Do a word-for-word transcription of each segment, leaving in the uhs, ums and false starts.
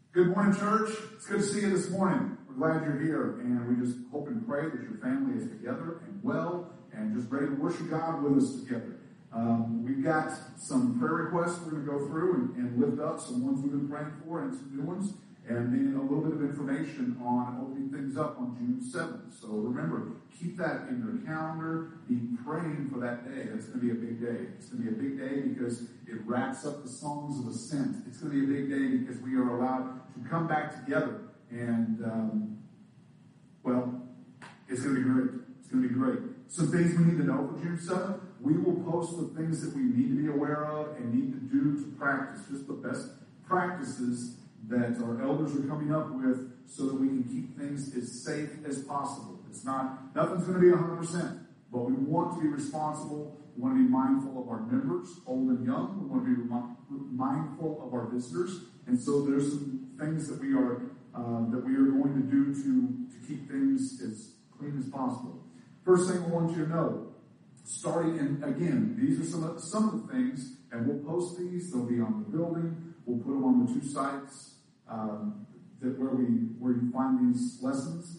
Good morning, church. It's good to see you this morning. We're glad you're here, and we just hope and pray that your family is together and well and just ready to worship God with us together. Um, we've got some prayer requests we're going to go through and, and lift up, some ones we've been praying for and some new ones, and then a little bit of information on opening things up on June seventh. So remember, keep that in your calendar. Be praying for that day. That's going to be a big day. It's going to be a big day because it wraps up the songs of ascent. It's going to be a big day because we are allowed to come back together. And, um, well, it's going to be great. It's going to be great. Some things we need to know for June seventh. We will post the things that we need to be aware of and need to do to practice. Just the best practices that our elders are coming up with so that we can keep things as safe as possible. It's not, nothing's going to be one hundred percent, but we want to be responsible. We want to be mindful of our members, old and young. We want to be remi- mindful of our visitors. And so there's some things that we are uh, that we are going to do to, to keep things as clean as possible. First thing I want you to know, starting, and again, these are some of, some of the things, and we'll post these. They'll be on the building. We'll put them on the two sites um, that where we where you find these lessons.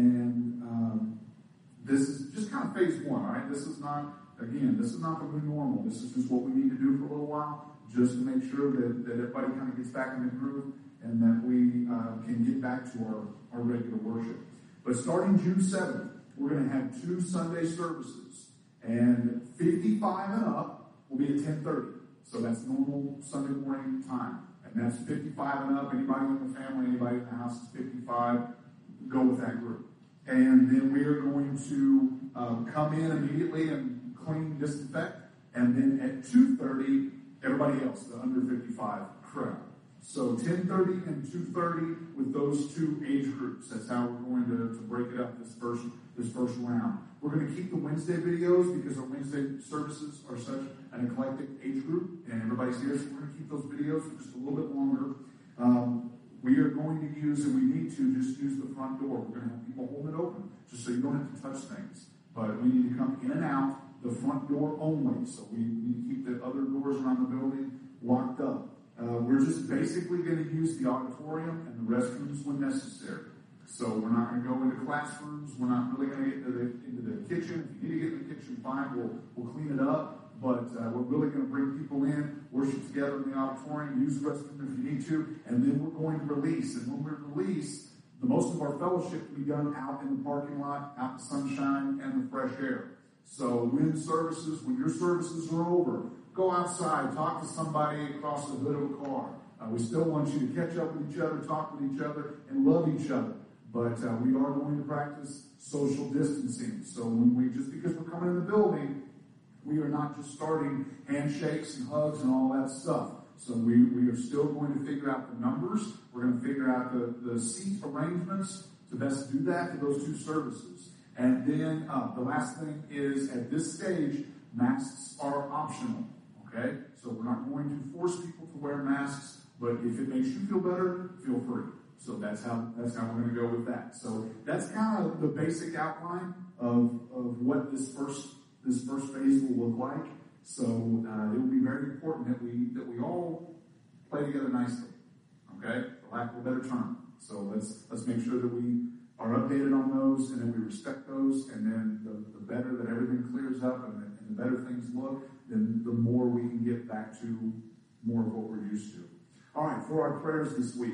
And um, this is just kind of phase one, all right? This is not, again, this is not the new normal. This is just what we need to do for a little while, just to make sure that, that everybody kind of gets back in the groove and that we uh, can get back to our, our regular worship. But starting June seventh, we're going to have two Sunday services. And fifty-five and up will be at ten thirty. So that's normal Sunday morning time. And that's fifty-five and up. Anybody in the family, anybody in the house is fifty-five, go with that group. And then we are going to um, come in immediately and clean, disinfect. And then at two thirty, everybody else, the under fifty-five crowd. So ten thirty and two thirty with those two age groups. That's how we're going to, to break it up this first, this first round. We're going to keep the Wednesday videos because our Wednesday services are such an eclectic age group, and everybody's here, so we're going to keep those videos for just a little bit longer. Um, we are going to use, and we need to just use the front door. We're going to have people hold it open, just so you don't have to touch things. But we need to come in and out the front door only, so we need to keep the other doors around the building locked up. Uh, we're just basically going to use the auditorium and the restrooms when necessary. So we're not going to go into classrooms. We're not really going to get into the, into the kitchen. If you need to get in the kitchen, fine. We'll, we'll clean it up. But uh, we're really going to bring people in, worship together in the auditorium, use the restroom if you need to, and then we're going to release. And when we release, the most of our fellowship will be done out in the parking lot, out in the sunshine and the fresh air. So when services, when your services are over, go outside, talk to somebody across the hood of a car. Uh, we still want you to catch up with each other, talk with each other, and love each other. But uh, we are going to practice social distancing. So when we, just because we're coming in the building, we are not just starting handshakes and hugs and all that stuff. So we, we are still going to figure out the numbers. We're going to figure out the, the seat arrangements to best do that for those two services. And then uh, the last thing is, at this stage, masks are optional. Okay? So we're not going to force people to wear masks, but if it makes you feel better, feel free. So that's how that's how we're going to go with that. So that's kind of the basic outline of, of what this first this first phase will look like. So uh, it will be very important that we that we all play together nicely. Okay, for lack of a better term. So let's let's make sure that we are updated on those and that we respect those. And then the, the better that everything clears up and the, and the better things look, then the more we can get back to more of what we're used to. All right, for our prayers this week.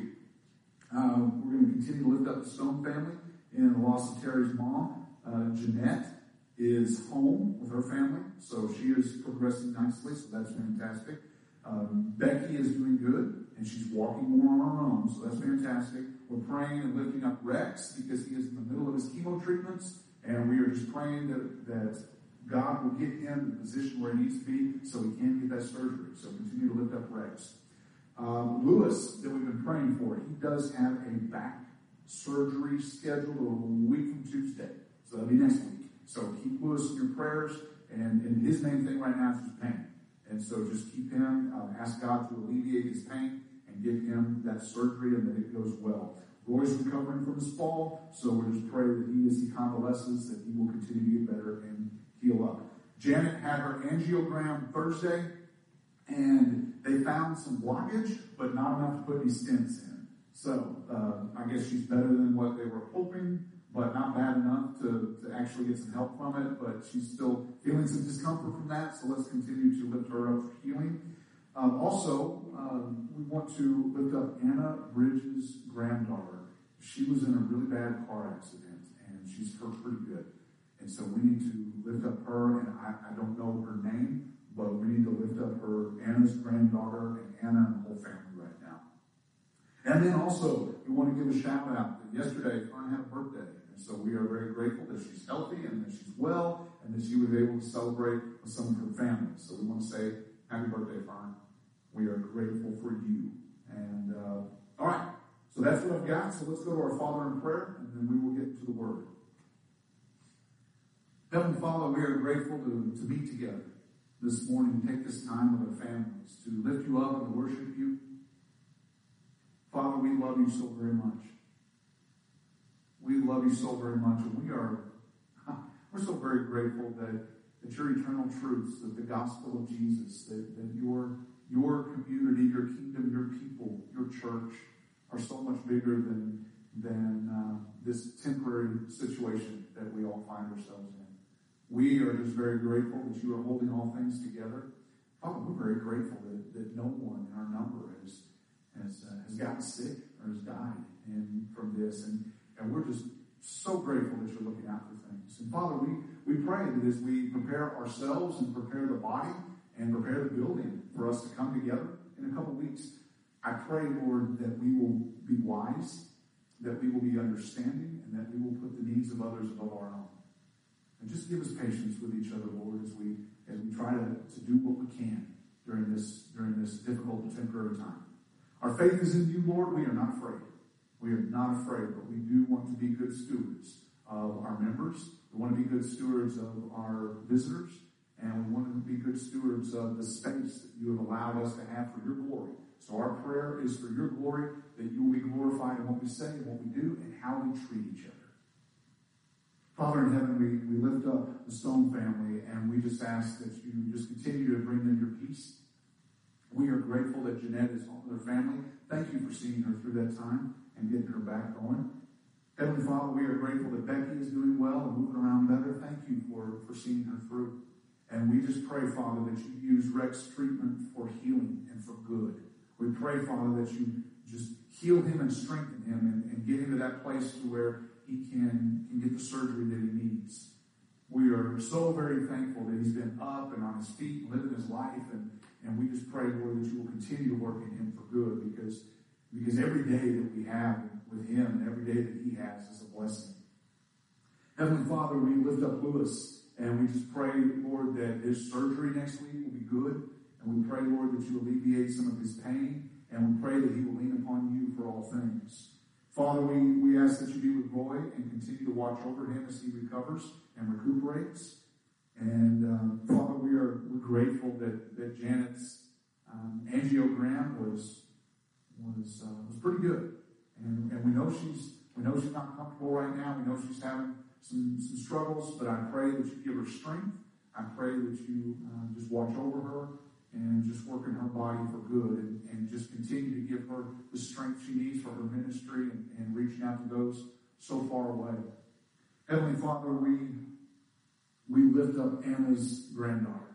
Um, we're going to continue to lift up the Stone family in the loss of Terry's mom. Uh, Jeanette is home with her family, so she is progressing nicely, so that's fantastic. Um, Becky is doing good, and she's walking more on her own, so that's fantastic. We're praying and lifting up Rex because he is in the middle of his chemo treatments, and we are just praying that, that God will get him in the position where he needs to be so he can get that surgery. So continue to lift up Rex. Um, Lewis, that we've been praying for, he does have a back surgery scheduled a week from Tuesday. So that'll be next week. So keep Lewis in your prayers. And, and his main thing right now is just pain. And so just keep him, uh, ask God to alleviate his pain and give him that surgery and that it goes well. Roy's recovering from his fall, so we'll just pray that he, as he convalesces, that he will continue to get better and heal up. Janet had her angiogram Thursday, and they found some blockage, but not enough to put any stents in. So, uh, I guess she's better than what they were hoping, but not bad enough to, to actually get some help from it, but she's still feeling some discomfort from that, so let's continue to lift her up for healing. Um, also, um, we want to lift up Anna Bridges' granddaughter. She was in a really bad car accident, and she's hurt pretty good. And so we need to lift up her, and I, I don't know her name, but we need to lift up her, Anna's granddaughter, and Anna and the whole family right now. And then also, we want to give a shout out that yesterday, Fern had a birthday. And so we are very grateful that she's healthy and that she's well and that she was able to celebrate with some of her family. So we want to say, happy birthday, Fern. We are grateful for you. And, uh, all right. So that's what I've got. So let's go to our Father in prayer, and then we will get to the Word. Heavenly Father, we are grateful to, to meet together this morning and take this time with our families to lift you up and to worship you. Father, we love you so very much. We love you so very much, and we are we're so very grateful that, that your eternal truths, that the gospel of Jesus, that, that your your community, your kingdom, your people, your church are so much bigger than than uh, this temporary situation that we all find ourselves in. We are just very grateful that you are holding all things together. Father, we're very grateful that, that no one in our number has has uh, has gotten sick or has died and from this, and and we're just so grateful that you're looking out for things. And Father, we we pray that as we prepare ourselves and prepare the body and prepare the building for us to come together in a couple weeks, I pray, Lord, that we will be wise, that we will be understanding, and that we will put the needs of others above our own. And just give us patience with each other, Lord, as we as we try to, to do what we can during this during this difficult and temporary time. Our faith is in you, Lord. We are not afraid. We are not afraid, but we do want to be good stewards of our members. We want to be good stewards of our visitors, and we want to be good stewards of the space that you have allowed us to have for your glory. So our prayer is for your glory, that you will be glorified in what we say and what we do and how we treat each other. Father in heaven, we, we lift up the Stone family, and we just ask that you just continue to bring them your peace. We are grateful that Jeanette is home with her family. Thank you for seeing her through that time and getting her back going. Heavenly Father, we are grateful that Becky is doing well and moving around better. Thank you for, for seeing her through. And we just pray, Father, that you use Rex's treatment for healing and for good. We pray, Father, that you just heal him and strengthen him and, and get him to that place to where he can, can get the surgery that he needs. We are so very thankful that he's been up and on his feet, living his life, and, and we just pray, Lord, that you will continue to work in him for good, because, because every day that we have with him and every day that he has is a blessing. Heavenly Father, we lift up Lewis, and we just pray, Lord, that his surgery next week will be good, and we pray, Lord, that you alleviate some of his pain, and we pray that he will lean upon you for all things. Father, we, we ask that you be with Roy and continue to watch over him as he recovers and recuperates. And um, Father, we are we're grateful that, that Janet's um, angiogram was was uh, was pretty good, and and we know she's we know she's not comfortable right now. We know she's having some some struggles, but I pray that you give her strength. I pray that you uh, just watch over her and just work in her body for good, and, and just continue to give her the strength she needs for her ministry and, and reaching out to those so far away. Heavenly Father, we we lift up Anna's granddaughter.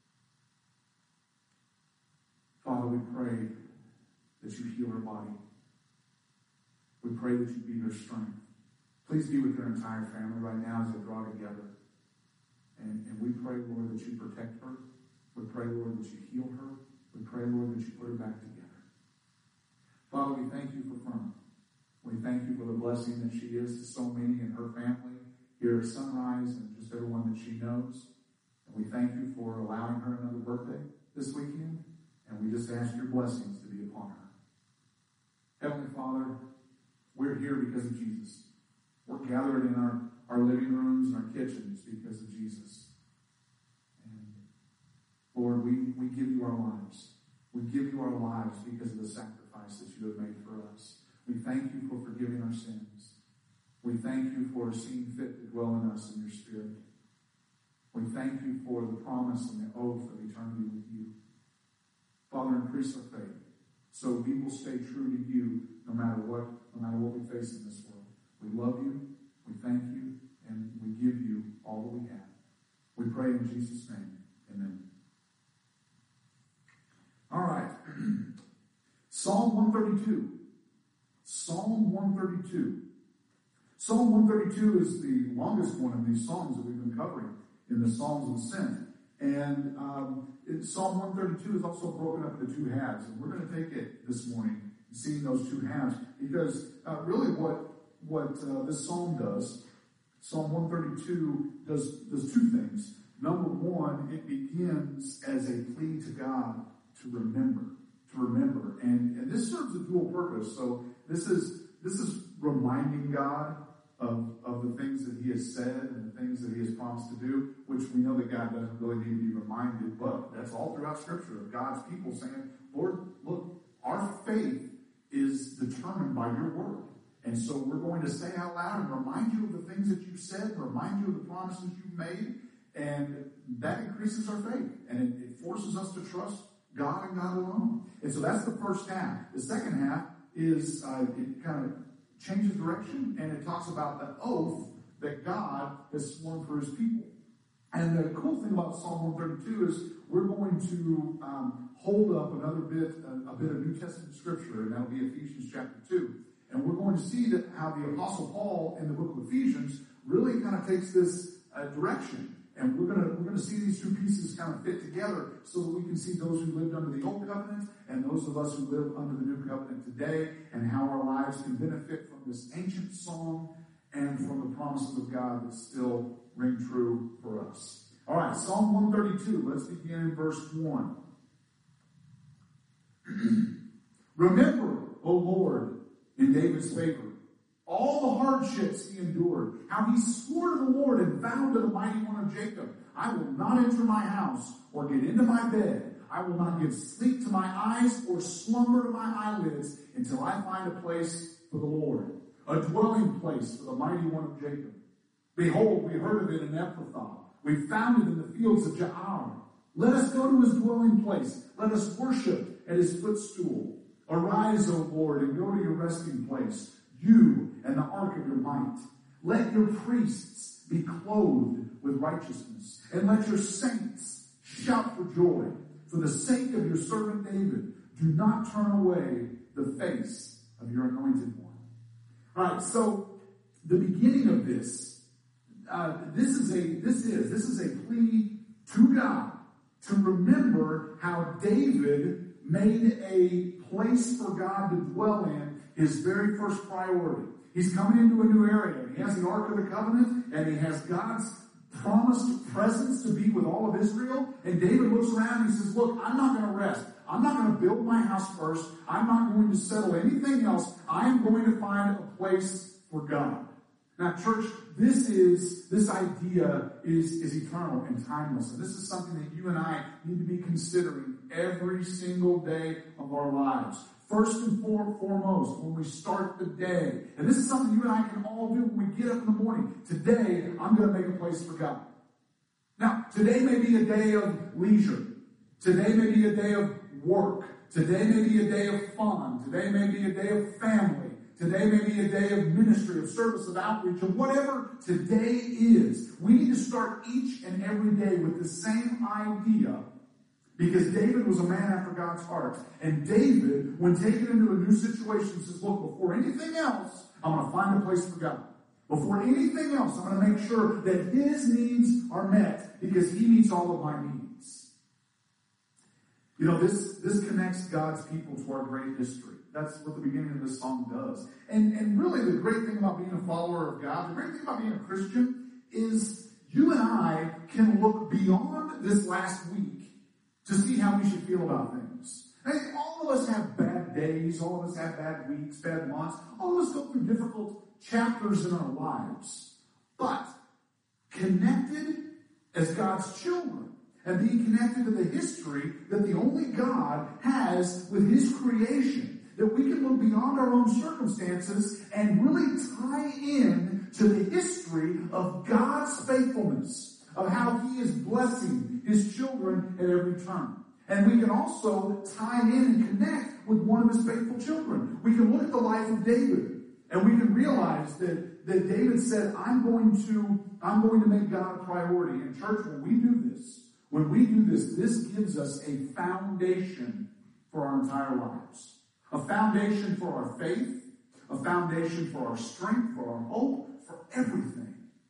Father, we pray that you heal her body. We pray that you be her strength. Please be with her entire family right now as they draw together. And, and we pray, Lord, that you protect her. We pray, Lord, that you heal her. We pray, Lord, that you put her back together. Father, we thank you for Fern. We thank you for the blessing that she is to so many in her family here at Sunrise and just everyone that she knows. And we thank you for allowing her another birthday this weekend. And we just ask your blessings to be upon her. Heavenly Father, we're here because of Jesus. We're gathered in our, our living rooms and our kitchens because of Jesus. And Lord, we, we give you our lives. We give you our lives because of the sacrifice that you have made for us. We thank you for forgiving our sins. We thank you for seeing fit to dwell in us in your Spirit. We thank you for the promise and the oath of eternity with you. Father, increase our faith so we will stay true to you no matter what Psalm one thirty-two. Psalm one thirty-two. Psalm one thirty-two is the longest one of these psalms that we've been covering in the Psalms of Ascent. And um, it, Psalm one thirty-two is also broken up into two halves. And we're going to take it this morning, seeing those two halves, because uh, really what, what uh, this psalm does, Psalm one thirty-two does, does two things. Number one, it begins as a plea to God to remember, to remember. And, and this serves a dual purpose. So this is this is reminding God of, of the things that he has said and the things that he has promised to do, which we know that God doesn't really need to be reminded, but that's all throughout Scripture of God's people saying, Lord, look, our faith is determined by your word. And so we're going to say out loud and remind you of the things that you've said, remind you of the promises you've made, and that increases our faith. And it, it forces us to trust God and God alone. And so that's the first half. The second half is, uh, it kind of changes direction, and it talks about the oath that God has sworn for his people. And the cool thing about Psalm one thirty-two is we're going to um, hold up another bit, a, a bit of New Testament scripture, and that'll be Ephesians chapter two. And we're going to see that how the Apostle Paul in the book of Ephesians really kind of takes this uh, direction. And we're going to we're going to see these two pieces kind of fit together so that we can see those who lived under the old covenant and those of us who live under the new covenant today, and how our lives can benefit from this ancient song and from the promises of God that still ring true for us. All right, Psalm one thirty-two. Let's begin in verse one. Remember, O Lord, in David's favor, all the hardships he endured, how he swore to the Lord and vowed to the mighty one of Jacob, I will not enter my house or get into my bed. I will not give sleep to my eyes or slumber to my eyelids until I find a place for the Lord, a dwelling place for the mighty one of Jacob. Behold, we heard of it in Ephrathah. We found it in the fields of Ja'ar. Let us go to his dwelling place. Let us worship at his footstool. Arise, O Lord, and go to your resting place, you and the ark of your might. Let your priests be clothed with righteousness, and let your saints shout for joy. For the sake of your servant David, do not turn away the face of your anointed one. All right, so the beginning of this, uh, this is a this is this is a plea to God to remember how David made a place for God to dwell in his very first priority. He's coming into a new area. He has the Ark of the Covenant, and he has God's promised presence to be with all of Israel. And David looks around and he says, look, I'm not going to rest. I'm not going to build my house first. I'm not going to settle anything else. I am going to find a place for God. Now, church, this is, this idea is, is eternal and timeless. And this is something that you and I need to be considering every single day of our lives. First and foremost, when we start the day. And this is something you and I can all do when we get up in the morning. Today, I'm going to make a place for God. Now, today may be a day of leisure. Today may be a day of work. Today may be a day of fun. Today may be a day of family. Today may be a day of ministry, of service, of outreach, of whatever today is. We need to start each and every day with the same idea, because David was a man after God's heart. And David, when taken into a new situation, says, look, before anything else, I'm going to find a place for God. Before anything else, I'm going to make sure that his needs are met, because he meets all of my needs. You know, this, this connects God's people to our great history. That's what the beginning of this song does. And, and really the great thing about being a follower of God, the great thing about being a Christian, is you and I can look beyond this last week to see how we should feel about things. And all of us have bad days. All of us have bad weeks, bad months. All of us go through difficult chapters in our lives. But connected as God's children, and being connected to the history that the only God has with his creation, that we can look beyond our own circumstances and really tie in to the history of God's faithfulness, of how he is blessing his children at every turn. And we can also tie in and connect with one of his faithful children. We can look at the life of David, and we can realize that, that David said, I'm going to, I'm going to make God a priority. And church, when we do this, when we do this, this gives us a foundation for our entire lives. A foundation for our faith, a foundation for our strength, for our hope, for everything.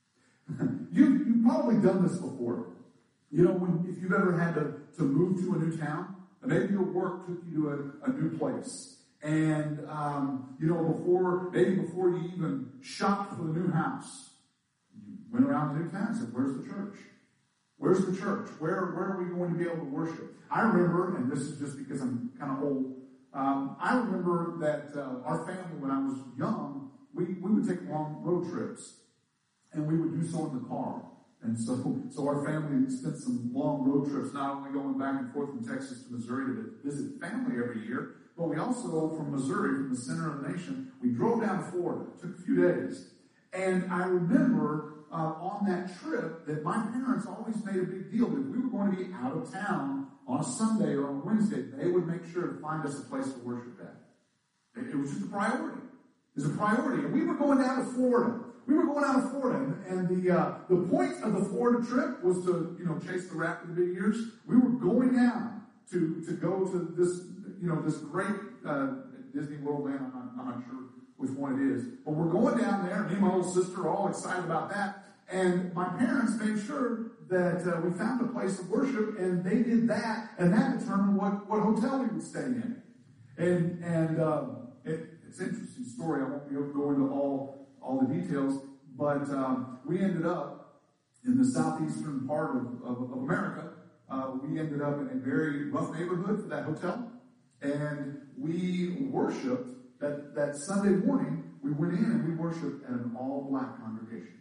you, you've probably done this before. You know, when, if you've ever had to, to move to a new town, maybe your work took you to a, a new place. And, um, you know, before, maybe before you even shopped for the new house, you went around the new town and said, where's the church? Where's the church? Where, where are we going to be able to worship? I remember, and this is just because I'm kind of old, um, I remember that uh, our family, when I was young, we, we would take long road trips. And we would do so in the car. And so, so our family spent some long road trips, not only going back and forth from Texas to Missouri to visit family every year, but we also, from Missouri, from the center of the nation, we drove down to Florida. It took a few days. And I remember uh, on that trip that my parents always made a big deal that if we were going to be out of town on a Sunday or on a Wednesday, they would make sure to find us a place to worship at. It, it was just a priority. It was a priority. And we were going down to Florida. We were going out of Florida, and the uh, the point of the Florida trip was to, you know, chase the raft of the big ears. We were going down to to go to this, you know, this great uh, Disney World land. I'm not, I'm not sure which one it is, but we're going down there. Me and my little sister are all excited about that. And my parents made sure that uh, we found a place of worship, and they did that, and that determined what, what hotel we would stay in. And and um, it, it's an interesting story. I won't be able to go into all. all the details, but um, we ended up in the southeastern part of, of, of America. Uh, we ended up in a very rough neighborhood for that hotel, and we worshiped that, that Sunday morning. We went in and we worshiped at an all-black congregation.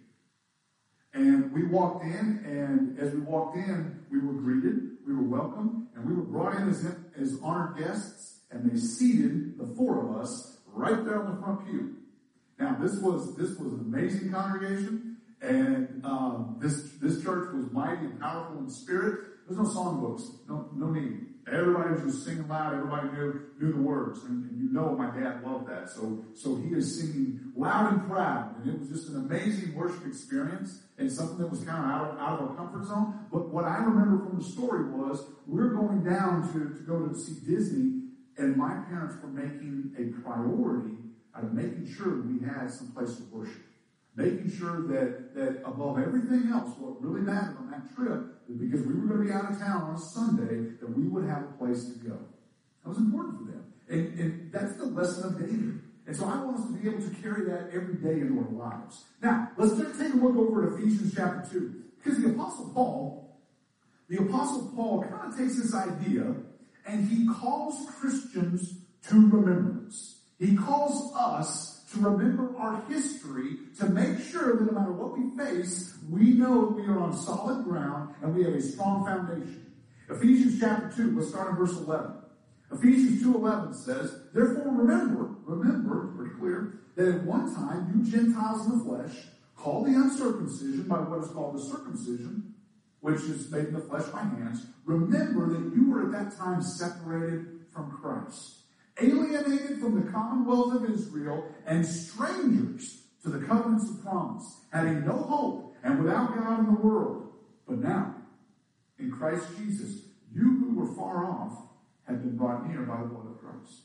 And we walked in, and as we walked in, we were greeted, we were welcomed, and we were brought in as, as honored guests, and they seated the four of us right there on the front pew. Now, this was this was an amazing congregation, and um, this this church was mighty and powerful in spirit. There's no songbooks, no no need. Everybody was just singing loud. Everybody knew knew the words, and, and you know my dad loved that. So so he is singing loud and proud, and it was just an amazing worship experience and something that was kind of out of, out of our comfort zone. But what I remember from the story was we're going down to to go to see Disney, and my parents were making a priority out of making sure we had some place to worship. Making sure that, that above everything else, what really mattered on that trip, is because we were going to be out of town on a Sunday, that we would have a place to go. That was important for them. And, and that's the lesson of David. And so I want us to be able to carry that every day into our lives. Now, let's just take a look over at Ephesians chapter two. Because the Apostle Paul, the Apostle Paul kind of takes this idea and he calls Christians to remembrance. He calls us to remember our history, to make sure that no matter what we face, we know we are on solid ground and we have a strong foundation. Ephesians chapter two, let's start in verse eleven. Ephesians two eleven says, therefore remember, remember, pretty clear, that at one time you Gentiles in the flesh, called the uncircumcision by what is called the circumcision, which is made in the flesh by hands, remember that you were at that time separated from Christ, alienated from the commonwealth of Israel, and strangers to the covenants of promise, having no hope and without God in the world. But now, in Christ Jesus, you who were far off have been brought near by the blood of Christ.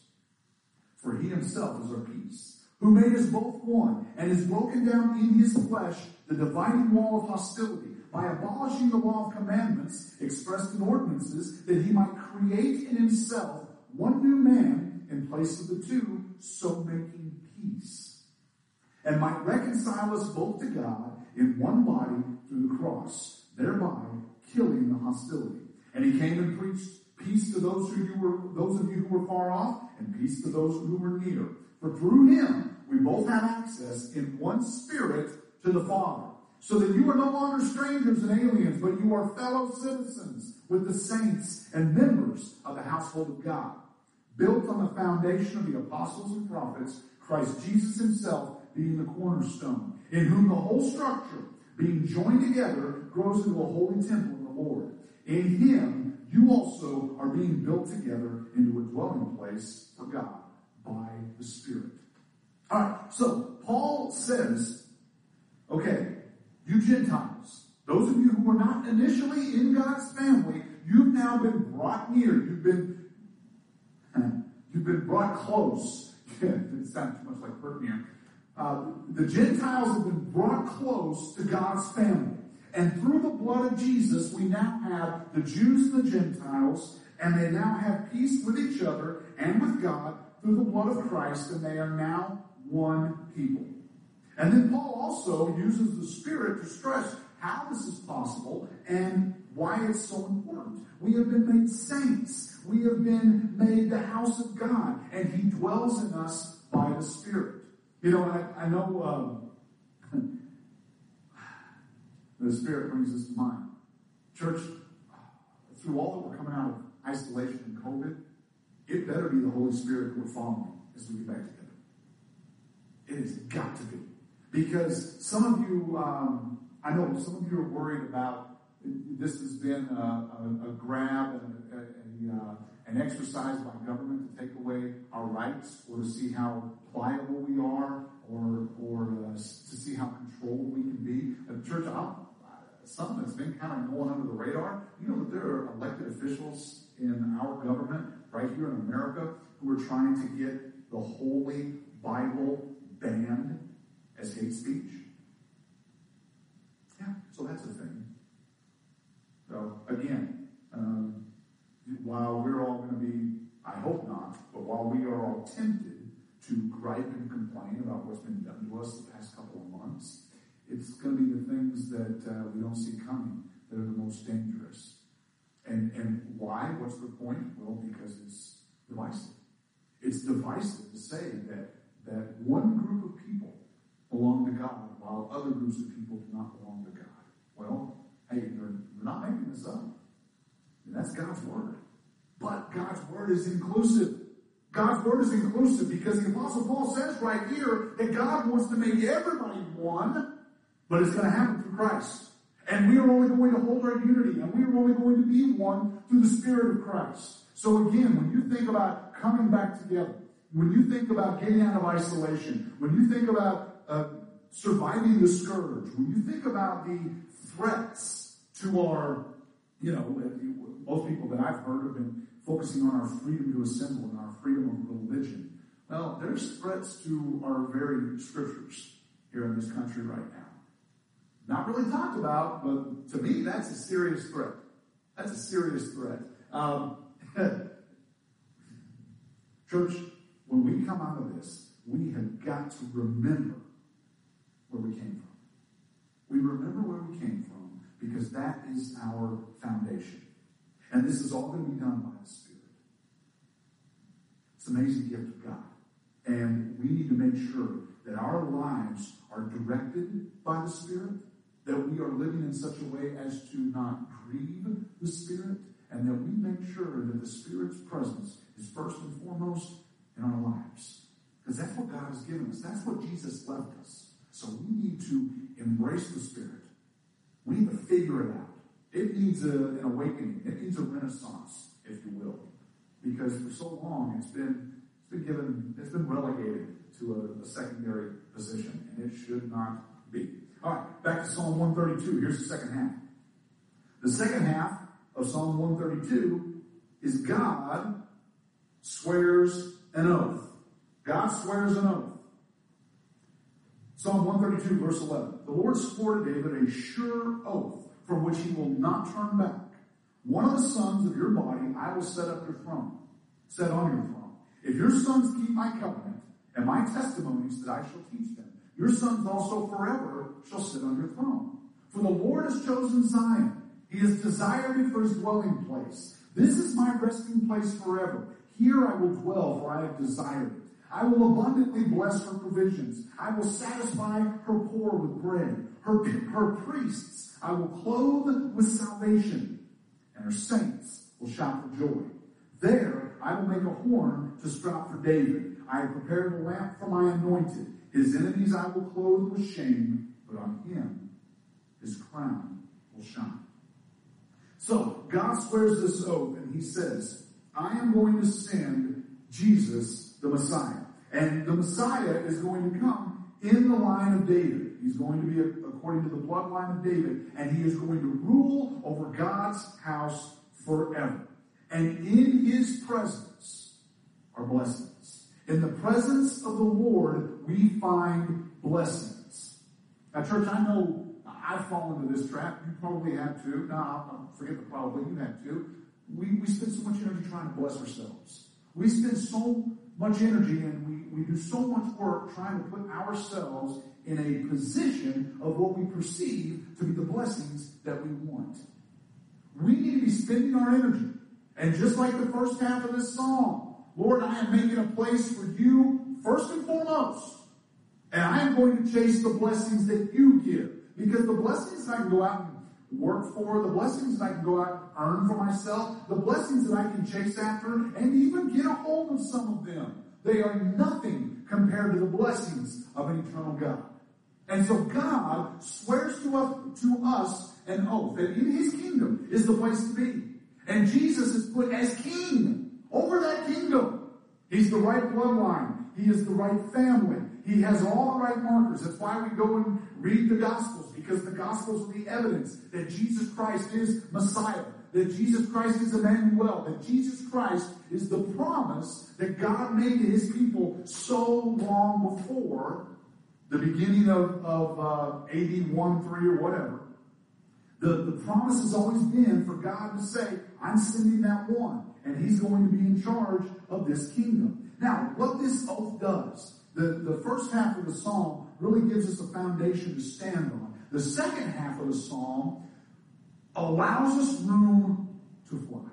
For he himself is our peace, who made us both one, and has broken down in his flesh the dividing wall of hostility, by abolishing the law of commandments expressed in ordinances, that he might create in himself one new man in place of the two, so making peace, and might reconcile us both to God in one body through the cross, thereby killing the hostility. And he came and preached peace to those who you were, those of you who were far off, and peace to those who were near. For through him we both have access in one Spirit to the Father. So that you are no longer strangers and aliens, but you are fellow citizens with the saints and members of the household of God, built on the foundation of the apostles and prophets, Christ Jesus himself being the cornerstone, in whom the whole structure, being joined together, grows into a holy temple in the Lord. In him you also are being built together into a dwelling place for God by the Spirit. All right, so Paul says, okay, you Gentiles, those of you who were not initially in God's family, you've now been brought near. You've been, you've been brought close. It sounds too much like Bert here. Uh, the Gentiles have been brought close to God's family. And through the blood of Jesus, we now have the Jews and the Gentiles, and they now have peace with each other and with God through the blood of Christ, and they are now one people. And then Paul also uses the Spirit to stress how this is possible and why it's so important. We have been made saints. We have been made the house of God, and He dwells in us by the Spirit. You know, I, I know um, the Spirit brings this to mind. Church, through all that we're coming out of isolation and COVID, it better be the Holy Spirit that we're following as we get back together. It has got to be. Because some of you, um, I know some of you are worried about, this has been a, a, a grab and a, a, a, uh, an exercise by government to take away our rights, or to see how pliable we are, or or uh, to see how controlled we can be. Uh, church, I'll, something that's been kind of going under the radar. You know that there are elected officials in our government right here in America who are trying to get the Holy Bible banned as hate speech. Yeah, so that's the thing. So again, um, while we're all going to be, I hope not, but while we are all tempted to gripe and complain about what's been done to us the past couple of months, it's going to be the things that uh, we don't see coming that are the most dangerous. And and why? What's the point? Well, because it's divisive. It's divisive to say that that one group of people belong to God while other groups of people do not belong to God. Well, hey, they're, they're not making this up. And that's God's word. But God's word is inclusive. God's word is inclusive because the Apostle Paul says right here that God wants to make everybody one, but it's going to happen through Christ. And we are only going to hold our unity, and we are only going to be one through the Spirit of Christ. So again, when you think about coming back together, when you think about getting out of isolation, when you think about uh, surviving the scourge, when you think about the threats to our, you know, most people that I've heard have been focusing on our freedom to assemble and our freedom of religion. Well, there's threats to our very scriptures here in this country right now. Not really talked about, but to me, that's a serious threat. That's a serious threat. Um, Church, when we come out of this, we have got to remember where we came from. We remember where we came from because that is our foundation. And this is all going to be done by the Spirit. It's an amazing gift of God. And we need to make sure that our lives are directed by the Spirit, that we are living in such a way as to not grieve the Spirit, and that we make sure that the Spirit's presence is first and foremost in our lives. Because that's what God has given us. That's what Jesus left us. So we need to embrace the Spirit. We need to figure it out. It needs a, an awakening. It needs a renaissance, if you will. Because for so long it's been it's been given, it's been relegated to a, a secondary position, and it should not be. All right, back to Psalm one thirty-two. Here's the second half. The second half of Psalm one thirty-two is God swears an oath. God swears an oath. Psalm one thirty-two, verse eleven. The Lord swore to David a sure oath from which he will not turn back. One of the sons of your body I will set up your throne, set on your throne. If your sons keep my covenant and my testimonies that I shall teach them, your sons also forever shall sit on your throne. For the Lord has chosen Zion. He has desired it for his dwelling place. This is my resting place forever. Here I will dwell, for I have desired it. I will abundantly bless her provisions. I will satisfy her poor with bread. Her, her priests I will clothe with salvation, and her saints will shout for joy. There I will make a horn to sprout for David. I have prepared a lamp for my anointed. His enemies I will clothe with shame, but on him his crown will shine. So, God swears this oath, and he says, I am going to send Jesus, the Messiah. And the Messiah is going to come in the line of David. He's going to be according to the bloodline of David, and he is going to rule over God's house forever. And in his presence are blessings. In the presence of the Lord, we find blessings. Now, church, I know I've fallen into this trap. You probably have too. No, I'll forget the probably. You have too. We, we spend so much energy trying to bless ourselves. We spend so much energy and we, we do so much work trying to put ourselves in a position of what we perceive to be the blessings that we want. We need to be spending our energy. And just like the first half of this song, Lord, I am making a place for you first and foremost. And I am going to chase the blessings that you give. Because the blessings that I can go out and work for, the blessings that I can go out and earn for myself, the blessings that I can chase after, and even get a hold of some of them, they are nothing compared to the blessings of an eternal God. And so God swears to us, to us an oath that in his kingdom is the place to be. And Jesus is put as king over that kingdom. He's the right bloodline. He is the right family. He has all the right markers. That's why we go and read the Gospels, because the Gospels are the evidence that Jesus Christ is Messiah, that Jesus Christ is Emmanuel, that Jesus Christ is the promise that God made to his people so long before the beginning of, of uh, A D one, three, or whatever. The, the promise has always been for God to say, I'm sending that one, and he's going to be in charge of this kingdom. Now, what this oath does, the, the first half of the psalm really gives us a foundation to stand on. The second half of the psalm allows us room to fly.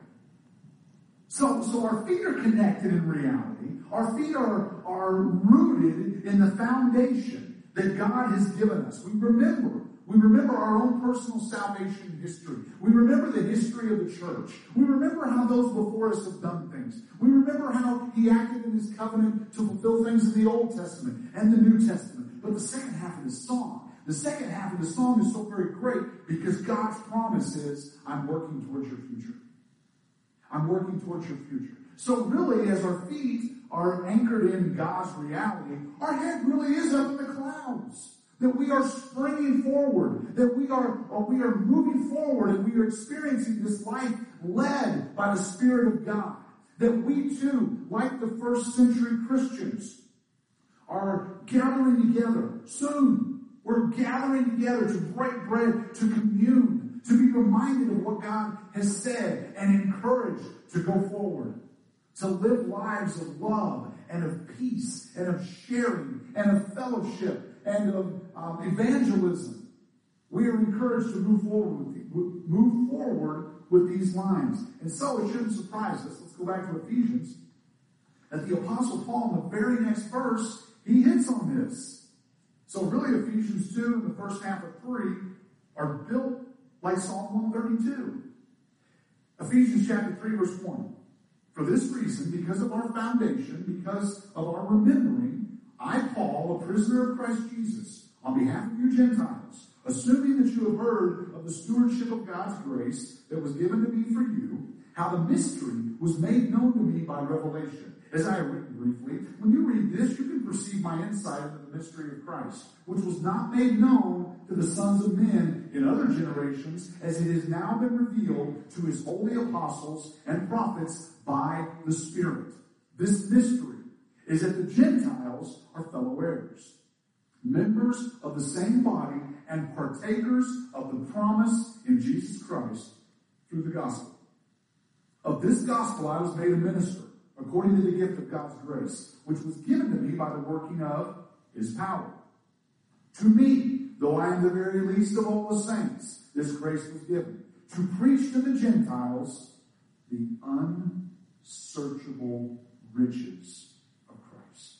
So, so our feet are connected in reality. Our feet are, are rooted in the foundation that God has given us. We remember. We remember our own personal salvation history. We remember the history of the church. We remember how those before us have done things. We remember how he acted in his covenant to fulfill things in the Old Testament and the New Testament. But the second half of the song, the second half of the song is so very great because God's promise is, I'm working towards your future. I'm working towards your future. So really, as our feet are anchored in God's reality, our head really is up in the clouds. That we are springing forward, that we are, or we are moving forward, and we are experiencing this life led by the Spirit of God. That we too, like the first century Christians, are gathering together. Soon, we're gathering together to break bread, to commune, to be reminded of what God has said, and encouraged to go forward. To live lives of love, and of peace, and of sharing, and of fellowship, and of um, evangelism. We are encouraged to move forward with the, move forward with these lines. And so it shouldn't surprise us. Let's go back to Ephesians. That the Apostle Paul, in the very next verse, he hits on this. So really Ephesians two and the first half of three are built like Psalm one thirty-two. Ephesians chapter three verse one. For this reason, because of our foundation, because of our remembering, I, Paul, a prisoner of Christ Jesus, on behalf of you Gentiles, assuming that you have heard of the stewardship of God's grace that was given to me for you, how the mystery was made known to me by revelation. As I have written briefly, when you read this, you can perceive my insight into the mystery of Christ, which was not made known to the sons of men in other generations, as it has now been revealed to his holy apostles and prophets by the Spirit. This mystery is that the Gentiles are fellow heirs, members of the same body, and partakers of the promise in Jesus Christ through the gospel. Of this gospel I was made a minister, according to the gift of God's grace, which was given to me by the working of his power. To me, though I am the very least of all the saints, this grace was given, to preach to the Gentiles the unsearchable riches of Christ.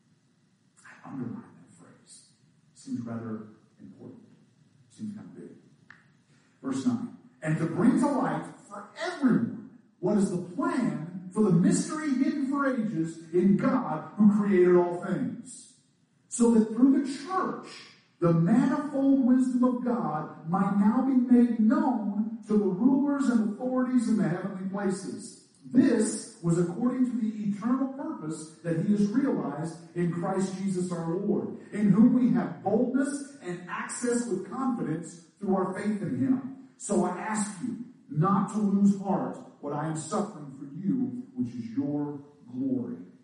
I underline that phrase. Seems rather important. Seems kind of big. Verse nine. And to bring to light for everyone what is the plan for the mystery hidden for ages in God who created all things. So that through the church, the manifold wisdom of God might now be made known to the rulers and authorities in the heavenly places. This was according to the eternal purpose that he has realized in Christ Jesus our Lord, in whom we have boldness and access with confidence through our faith in him. So I ask you not to lose heart what I am suffering for you, which is your glory.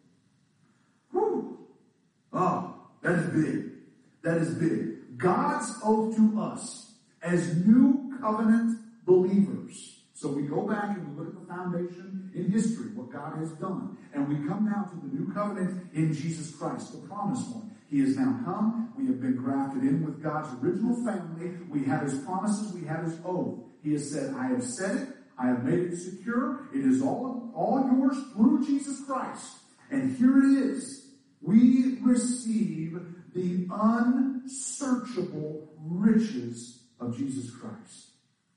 That is big. That is big. God's oath to us as new covenant believers. So we go back and we look at the foundation in history, what God has done. And we come now to the new covenant in Jesus Christ, the promised one. He has now come. We have been grafted in with God's original family. We have his promises. We have his oath. He has said, I have said it. I have made it secure. It is all, all yours through Jesus Christ. And here it is. We receive the unsearchable riches of Jesus Christ.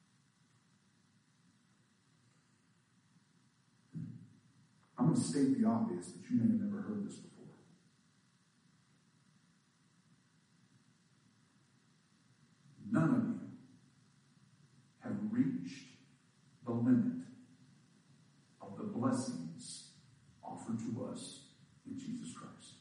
I'm going to state the obvious that you may have never heard this before. None of you have reached the limit of the blessings offered to us in Jesus Christ.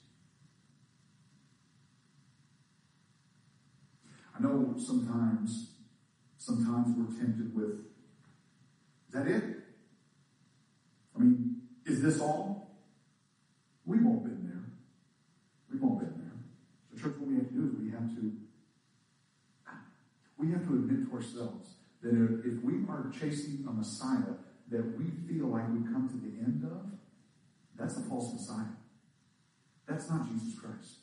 I know sometimes, sometimes we're tempted with, is that it? I mean, is this all? We've all been there. We've all been there. So church, what we have to do is we have to We have to admit to ourselves that if we are chasing a Messiah that we feel like we've come to the end of, that's a false Messiah. That's not Jesus Christ.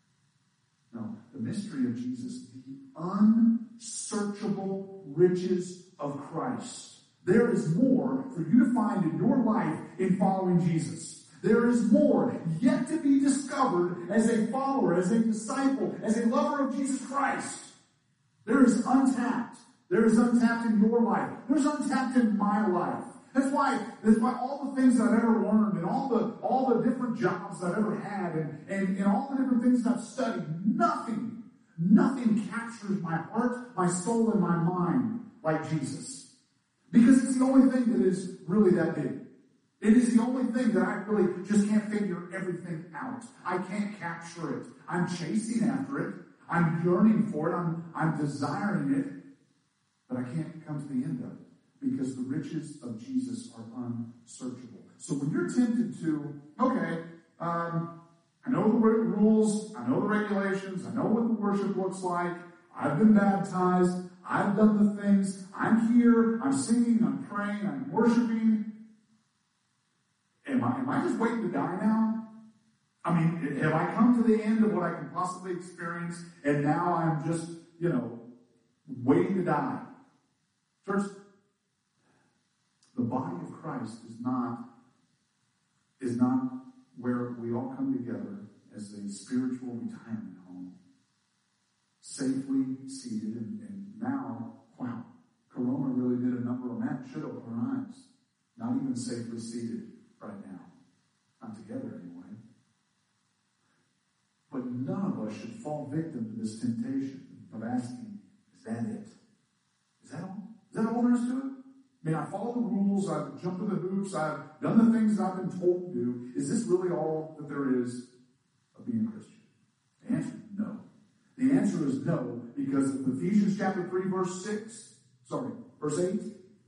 No, the mystery of Jesus, the unsearchable riches of Christ. There is more for you to find in your life in following Jesus. There is more yet to be discovered as a follower, as a disciple, as a lover of Jesus Christ. There is untapped. There is untapped in your life. There's untapped in my life. That's why, that's why all the things that I've ever learned and all the, all the different jobs I've ever had and, and, and all the different things that I've studied, nothing, nothing captures my heart, my soul, and my mind like Jesus. Because it's the only thing that is really that big. It is the only thing that I really just can't figure everything out. I can't capture it. I'm chasing after it. I'm yearning for it. I'm, I'm desiring it. But I can't come to the end of it because the riches of Jesus are unsearchable. So when you're tempted to, okay, um, I know the rules. I know the regulations. I know what the worship looks like. I've been baptized. I've done the things. I'm here. I'm singing. I'm praying. I'm worshiping. Am I, am I just waiting to die now? I mean, have I come to the end of what I can possibly experience, and now I'm just, you know, waiting to die? Church, the body of Christ is not, is not where we all come together as a spiritual retirement home, safely seated, and, and now, wow, Corona really did a number on that. Should open our eyes. Not even safely seated right now. Not together anyway. But none of us should fall victim to this temptation of asking, is that it? Is that all? Is that all there is to it? I mean, I follow the rules, I've jumped through the hoops, I've done the things I've been told to do. Is this really all that there is of being a Christian? The answer is no. The answer is no, because of Ephesians chapter three, verse six, sorry, verse eight,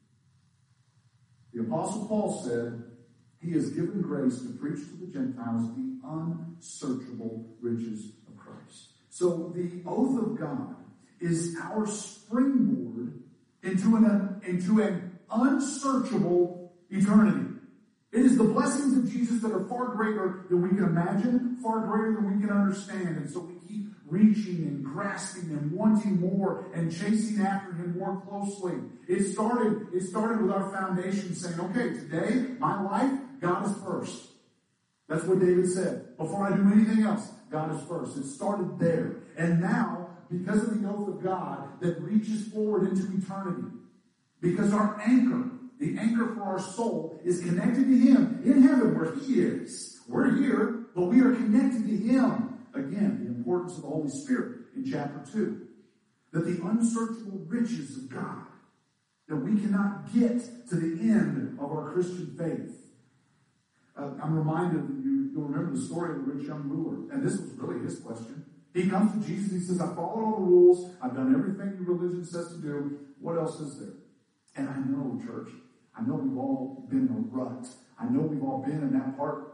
the Apostle Paul said, he has given grace to preach to the Gentiles the unsearchable riches of Christ. So the oath of God is our springboard into an, into an unsearchable eternity. It is the blessings of Jesus that are far greater than we can imagine, far greater than we can understand. And so we keep reaching and grasping and wanting more and chasing after him more closely. It started, it started with our foundation saying, okay, today, my life, God is first. That's what David said. Before I do anything else, God is first. It started there. And now, because of the oath of God that reaches forward into eternity, because our anchor, the anchor for our soul, is connected to him in heaven where he is. We're here, but we are connected to him. Again, the importance of the Holy Spirit in chapter two. That the unsearchable riches of God, that we cannot get to the end of our Christian faith. Uh, I'm reminded, you, you'll remember the story of the rich young ruler. And this was really his question. He comes to Jesus, he says, I followed all the rules, I've done everything your religion says to do. What else is there? And I know, church, I know we've all been in a rut. I know we've all been in that part, that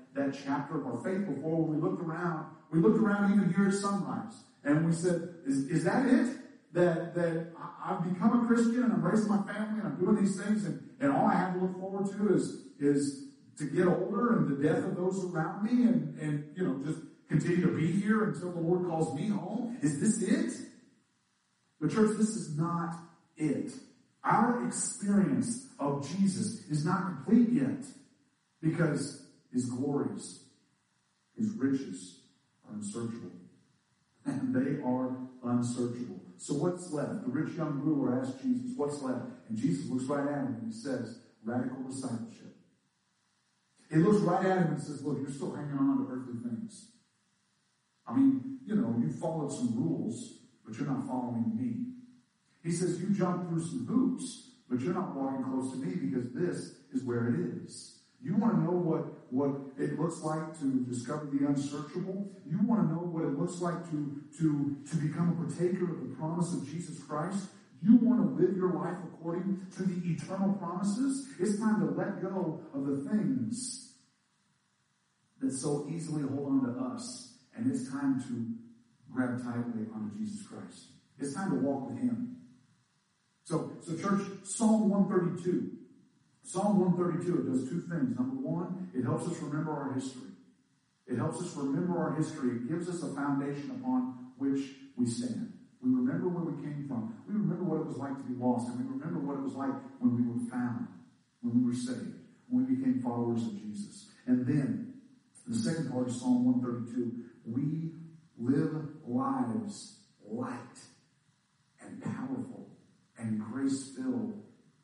that chapter of our faith before. When we looked around, we looked around even here at Sunrise, and we said, is, is that it? That that I've become a Christian and I'm raising my family and I'm doing these things, and, and all I have to look forward to is is to get older and the death of those around me, and, and you know, just continue to be here until the Lord calls me home. Is this it? But church, this is not it. Our experience of Jesus is not complete yet, because his glories, his riches are unsearchable. And they are unsearchable. So what's left? The rich young ruler asked Jesus, what's left? And Jesus looks right at him and he says, radical discipleship. He looks right at him and says, look, you're still hanging on to earthly things. I mean, you know, you followed some rules, but you're not following me. He says, you jumped through some hoops, but you're not walking close to me, because this is where it is. You want to know what, what it looks like to discover the unsearchable? You want to know what it looks like to, to, to become a partaker of the promise of Jesus Christ? You want to live your life according to the eternal promises? It's time to let go of the things that so easily hold on to us. And it's time to grab tightly onto Jesus Christ. It's time to walk with him. So, so church, Psalm one thirty-two. Psalm one thirty-two, it does two things. Number one, it helps us remember our history. It helps us remember our history. It gives us a foundation upon which we stand. We remember where we came from. We remember what it was like to be lost. And we remember what it was like when we were found, when we were saved, when we became followers of Jesus. And then, the second part of Psalm one thirty-two, we live lives light and powerful and grace-filled.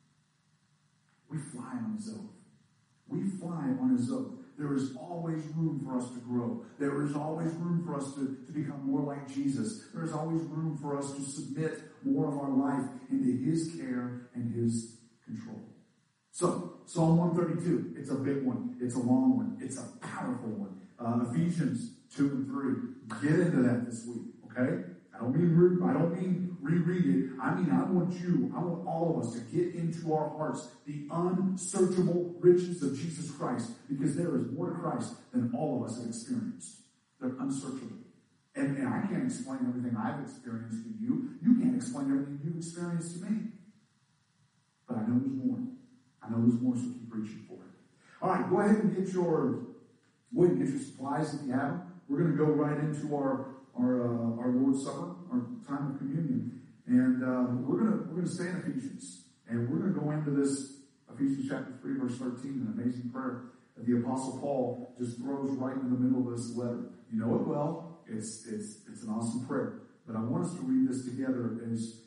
We fly on his oath. We fly on his oath. There is always room for us to grow. There is always room for us to, to become more like Jesus. There is always room for us to submit more of our life into his care and his control. So, Psalm one thirty-two, it's a big one. It's a long one. It's a powerful one. Uh, Ephesians two and three. Get into that this week, okay? I don't mean re- I don't mean reread it. I mean, I want you, I want all of us to get into our hearts the unsearchable riches of Jesus Christ, because there is more to Christ than all of us have experienced. They're unsearchable. And, and I can't explain everything I've experienced to you. You can't explain everything you've experienced to me. But I know there's more. I know there's more, so keep reaching for it. All right, go ahead and get your, go ahead and get your supplies if you have them. We're going to go right into our our uh, our Lord's Supper, our time of communion, and uh, we're gonna we're gonna stay in Ephesians, and we're gonna go into this Ephesians chapter three, verse thirteen, an amazing prayer that the Apostle Paul just throws right in the middle of this letter. You know it well. It's it's it's an awesome prayer. But I want us to read this together as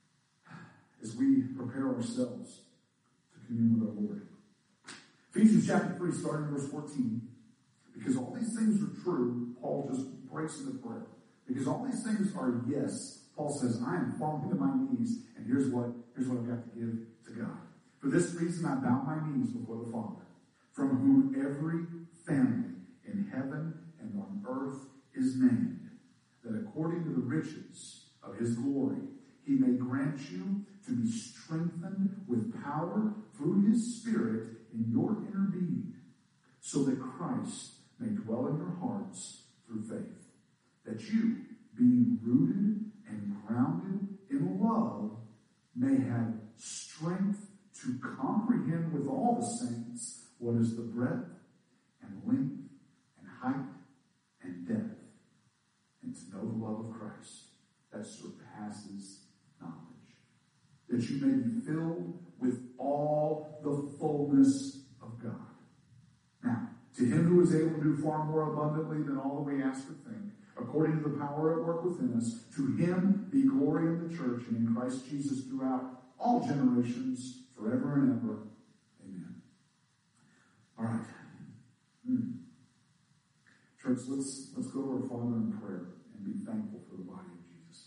as we prepare ourselves to commune with our Lord. Ephesians chapter three, starting in verse fourteen. Because all these things are true, Paul just breaks into prayer. Because all these things are yes. Paul says, I am falling to my knees, and here's what, here's what I've got to give to God. For this reason I bow my knees before the Father, from whom every family in heaven and on earth is named, that according to the riches of his glory, he may grant you to be strengthened with power through his Spirit in your inner being, so that Christ may dwell in your hearts through faith, that you, being rooted and grounded in love, may have strength to comprehend with all the saints what is the breadth and length and height and depth, and to know the love of Christ that surpasses knowledge, that you may be filled with all the fullness of God. Now, to him who is able to do far more abundantly than all that we ask or think, according to the power at work within us, to him be glory in the church and in Christ Jesus throughout all generations, forever and ever. Amen. All right. Hmm. Church, let's let's go to our Father in prayer and be thankful for the body of Jesus.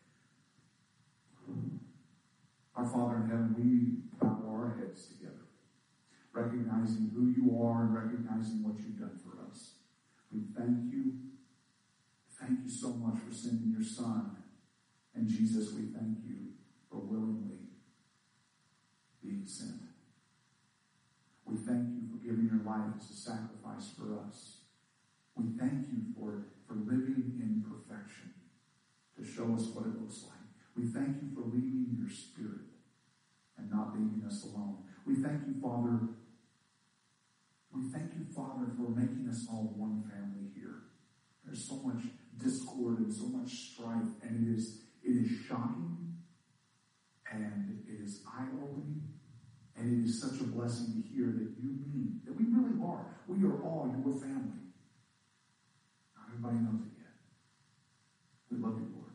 Our Father in heaven, we bow our heads together, recognizing who you are and recognizing what you've done for us. We thank you. Thank you so much for sending your Son. And Jesus, we thank you for willingly being sent. We thank you for giving your your life as a sacrifice for us. We thank you for, for living in perfection to show us what it looks like. We thank you for leading your Spirit and not leaving us alone. We thank you, Father. We thank you, Father, for making us all one family here. There's so much discord and so much strife, and it is, it is shocking, and it is eye-opening, and it is such a blessing to hear that you mean, that we really are. We are all your family. Not everybody knows it yet. We love you, Lord.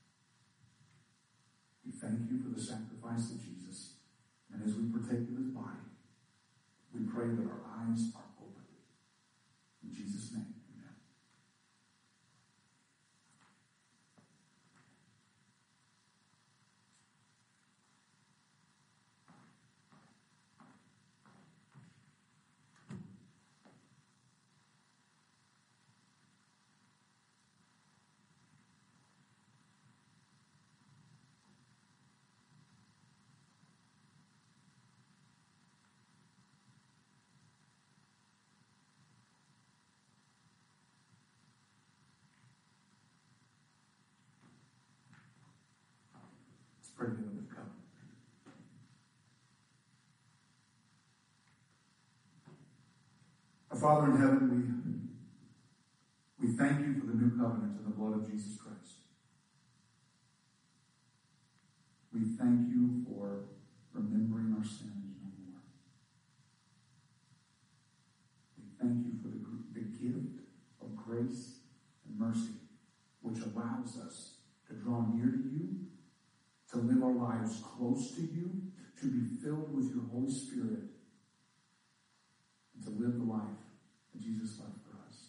We thank you for the sacrifice of Jesus. And as we partake of his body, we pray that our eyes are open. In Jesus' name, amen. Pray together with covenant. Our Father in heaven, we, we thank you for the new covenant in the blood of Jesus Christ. We thank you for remembering our sins no more. We thank you for the, the gift of grace and mercy, which allows us to draw near to you, to live our lives close to you, to be filled with your Holy Spirit, and to live the life that Jesus left for us.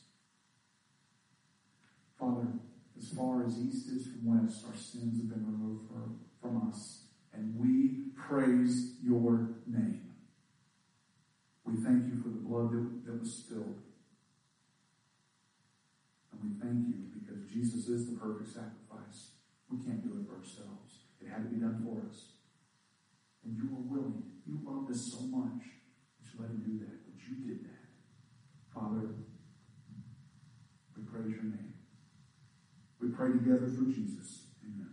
Father, as far as east is from west, our sins have been removed from us, and we praise your name. We thank you for the blood that, that was spilled. And we thank you because Jesus is the perfect sacrifice. We can't do it for ourselves. It had to be done for us. And you were willing. You loved us so much that you let him do that. But you did that. Father, we praise your name. We pray together through Jesus. Amen.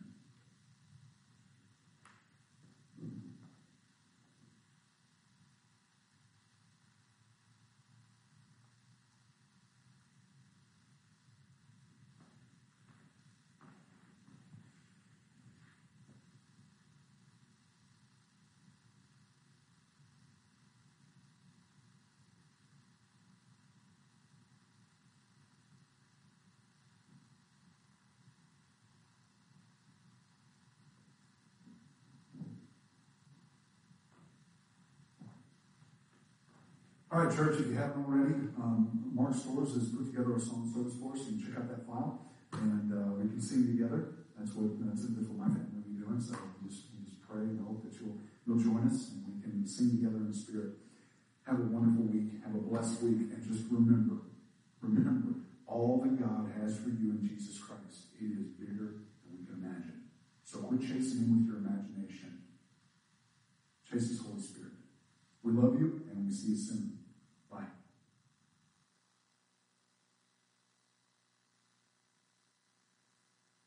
All right, church, if you haven't already, um, Mark Stores has put together a song service for us. You can check out that file, and uh, we can sing together. That's what that's, that's what my family will be doing. So we just, we just pray and hope that you'll you'll join us, and we can sing together in the Spirit. Have a wonderful week. Have a blessed week, and just remember, remember all that God has for you in Jesus Christ. It is bigger than we can imagine. So quit chasing him with your imagination. Chase his Holy Spirit. We love you, and we see you soon.